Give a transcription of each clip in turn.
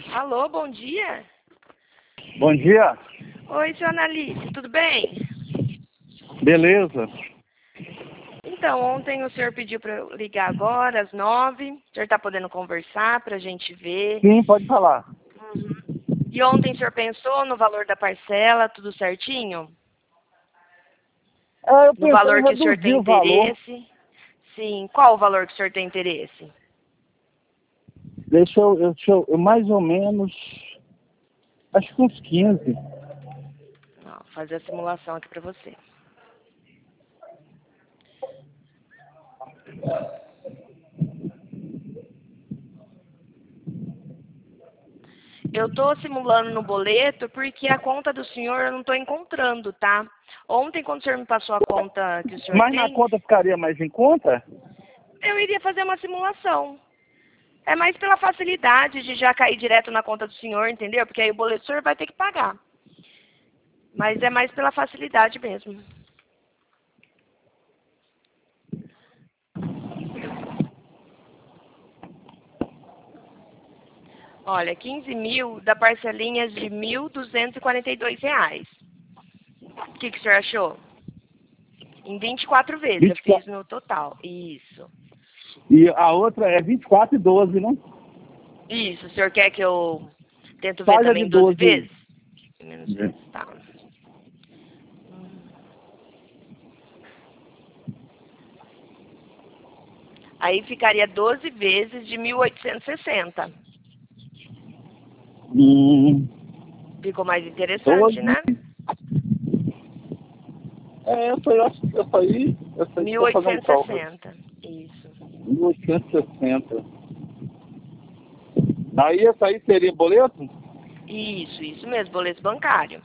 Alô, bom dia. Bom dia. Oi, seu Analice, tudo bem? Beleza. Então, ontem o senhor pediu para eu ligar agora, às 9. O senhor está podendo conversar para a gente ver? Sim, pode falar. E ontem o senhor pensou no valor da parcela, tudo certinho? Eu No pensei valor em que o senhor reduzir tem o valor. interesse? Sim, qual o valor que o senhor tem interesse? Deixa eu mais ou menos, acho que uns 15. Não, fazer a simulação aqui para você. Eu estou simulando no boleto porque a conta do senhor eu não estou encontrando, tá? Ontem, quando o senhor me passou a conta que o senhor Mas na tem, conta ficaria mais em conta? eu iria fazer uma simulação. É mais pela facilidade de já cair direto na conta do senhor, entendeu? Porque aí o boleto o senhor vai ter que pagar. Mas é mais pela facilidade mesmo. Olha, 15 mil dá parcelinhas de R$ 1.242. O que o senhor achou? Em 24 vezes, eu 24. fiz no total. Isso. E a outra é 24 e 12, né? Isso, o senhor quer que eu tento ver Faz a de também 12 12. vezes? Menos vezes, tá. Aí ficaria 12 vezes de 1.860. Ficou mais 12. interessante, né? Essa aí Mil estou fazendo oitocentos e cálculo. sessenta. Isso. 1860. Aí essa aí seria boleto? Isso mesmo, boleto bancário.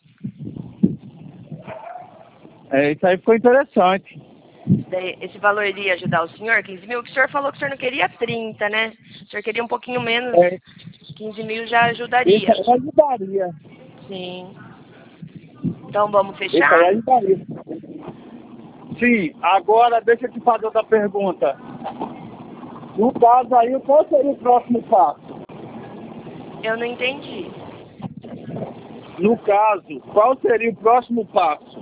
Isso aí ficou interessante. Esse valor iria ajudar o senhor, 15 mil? Que o senhor falou que o senhor não queria 30, né? O senhor queria um pouquinho menos, É, 15 mil já esse ajudaria. aí ajudaria. Sim. Então vamos Esse aí fechar? ajudaria. Sim, agora deixa eu te fazer outra pergunta. No caso aí, qual seria o próximo passo? Eu não entendi. No caso, qual seria o próximo passo?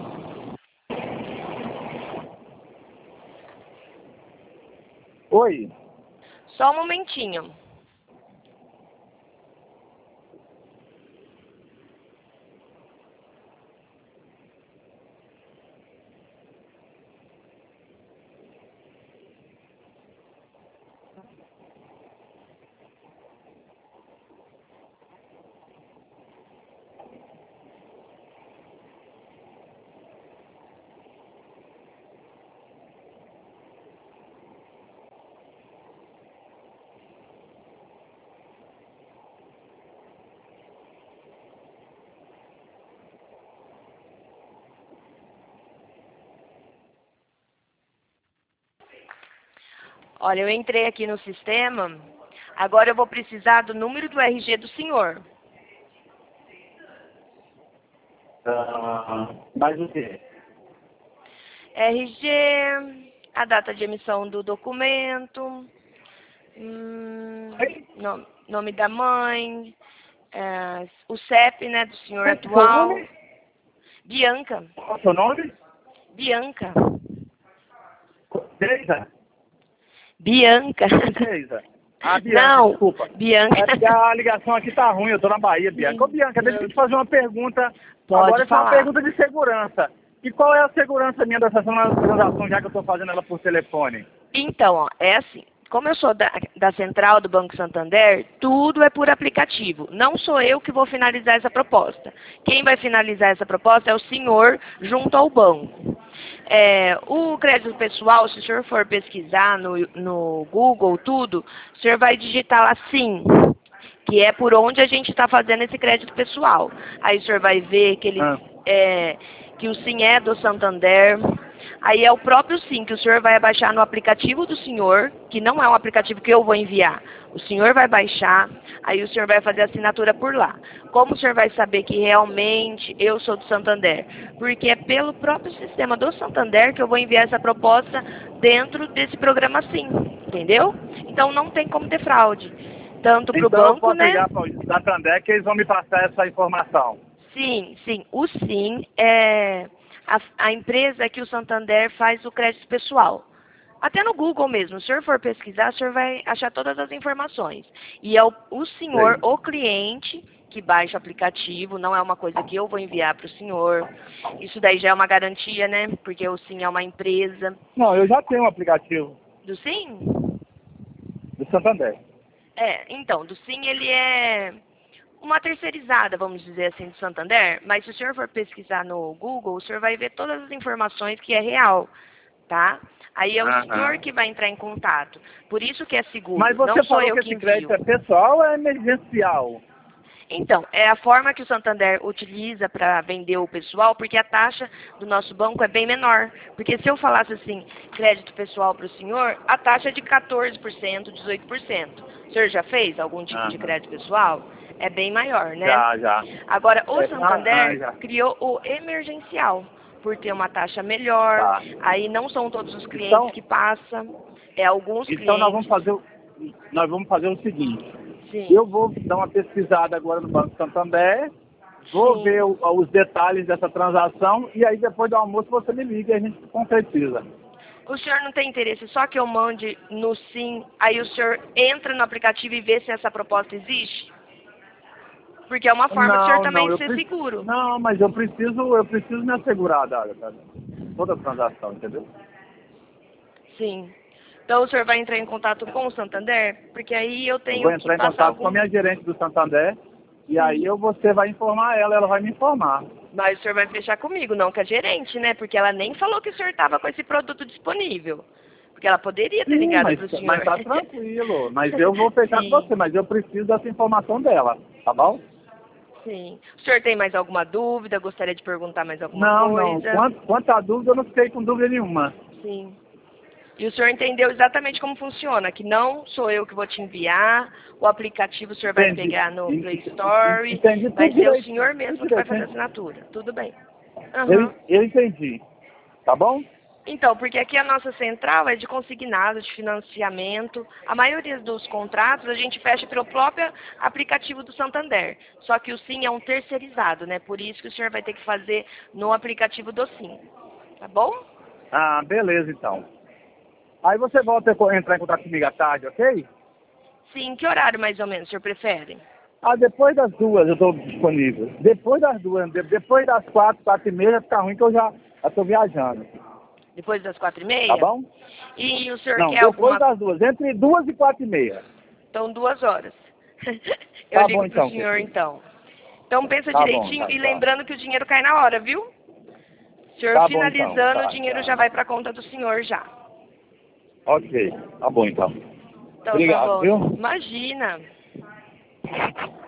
Oi? Só um momentinho. Olha, eu entrei aqui no sistema. Agora eu vou precisar do número do RG do senhor. Mais o quê? RG, a data de emissão do documento, nome da mãe, o CEP, né, do senhor Qual é o seu atual. nome? Bianca. Qual é o seu nome? Bianca. Geisa? Bianca. Geisa. Ah, Bianca, Não, desculpa. Bianca. É porque a ligação aqui tá ruim, eu tô na Bahia, Bianca. Ô, Bianca, deixa eu te fazer uma pergunta. Pode Agora essa é uma falar. pergunta de segurança. E qual é a segurança minha dessa transação, já que eu tô fazendo ela por telefone? Então, ó, é assim. Como eu sou da central do Banco Santander, tudo é por aplicativo. Não sou eu que vou finalizar essa proposta. Quem vai finalizar essa proposta é o senhor junto ao banco. O crédito pessoal, se o senhor for pesquisar no Google, tudo, o senhor vai digitar lá sim, que é por onde a gente está fazendo esse crédito pessoal. Aí o senhor vai ver que que o SIM é do Santander. Aí é o próprio SIM que o senhor vai baixar no aplicativo do senhor, que não é um aplicativo que eu vou enviar. O senhor vai baixar, aí o senhor vai fazer a assinatura por lá. Como o senhor vai saber que realmente eu sou do Santander? Porque é pelo próprio sistema do Santander que eu vou enviar essa proposta dentro desse programa SIM, entendeu? Então não tem como ter fraude. tanto para o Então eu banco, posso né? ligar para o Santander que eles vão me passar essa informação. Sim, sim. O SIM é a empresa que o Santander faz o crédito pessoal. Até no Google mesmo, se o senhor for pesquisar, o senhor vai achar todas as informações. E é o senhor, Sei. o cliente, que baixa o aplicativo, não é uma coisa que eu vou enviar para o senhor. Isso daí já é uma garantia, né? Porque o SIM é uma empresa. Não, eu já tenho um aplicativo Do SIM? do Santander. Então, do SIM ele é uma terceirizada, vamos dizer assim, do Santander, mas se o senhor for pesquisar no Google, o senhor vai ver todas as informações que é real, tá? Aí é o senhor Aham. que vai entrar em contato. Por isso que é seguro, Mas você não sou falou eu que que esse crédito envio. é pessoal ou é emergencial? Então, é a forma que o Santander utiliza para vender o pessoal, porque a taxa do nosso banco é bem menor. Porque se eu falasse assim, crédito pessoal para o senhor, a taxa é de 14%, 18%. O senhor já fez algum tipo de Aham. crédito pessoal? É bem maior, né? Já. Agora, o Santander Já. criou o emergencial, por ter uma taxa melhor. Tá. Aí não são todos os clientes Então, que passam, é alguns então clientes. nós vamos fazer o seguinte. Sim, Eu vou dar uma pesquisada agora no Banco Santander, vou sim. ver os detalhes dessa transação e aí depois do almoço você me liga e a gente concretiza. O senhor não tem interesse só que eu mande no SIM, aí o senhor entra no aplicativo e vê se essa proposta existe? Porque é uma forma do senhor também ser seguro. Não, mas eu preciso me assegurar da toda a transação, entendeu? Sim. Então o senhor vai entrar em contato com o Santander? Porque aí eu Eu vou tenho que entrar em passar contato com a algum... minha gerente do Santander e aí Sim. você vai informar ela vai me informar. Mas o senhor vai fechar comigo, não com a gerente, né? Porque ela nem falou que o senhor estava com esse produto disponível. Porque ela poderia ter Sim, ligado para o senhor. mas tá tranquilo. Mas eu vou fechar com Sim, você, mas eu preciso dessa informação dela, tá bom? sim. O senhor tem mais alguma dúvida? Gostaria de perguntar mais alguma Não. coisa? Quanto à dúvida, eu não fiquei com dúvida nenhuma. Sim. E o senhor entendeu exatamente como funciona, que não sou eu que vou te enviar, o aplicativo o senhor vai Entendi. pegar no Play Store, Entendi vai tudo ser o direitinho. senhor Tudo mesmo que vai fazer a direitinho. assinatura. Tudo bem. Aham. Eu entendi. Tá bom? Então, porque aqui a nossa central é de consignado, de financiamento. A maioria dos contratos a gente fecha pelo próprio aplicativo do Santander. Só que o SIM é um terceirizado, né? Por isso que o senhor vai ter que fazer no aplicativo do SIM. Tá bom? Ah, beleza então. Aí você volta a entrar em contato comigo à tarde, ok? Sim, que horário mais ou menos o senhor prefere? Ah, depois das 2 eu estou disponível. Depois das 2, depois das 4h, 4h30 fica ruim que eu já estou viajando. Depois das Tá 4h30? bom? E o senhor Não, quer depois alguma... das 2, entre 2 e 4h30. Então, 2 horas. Eu Tá bom ligo para o então, senhor, Cecília. então. Então, pensa Tá bom, direitinho e tá. lembrando que o dinheiro cai na hora, viu? O senhor Tá bom então, finalizando, o tá. dinheiro já vai para a conta do senhor já. Ok, tá bom então. Então, tá Obrigado, bom. viu? Imagina.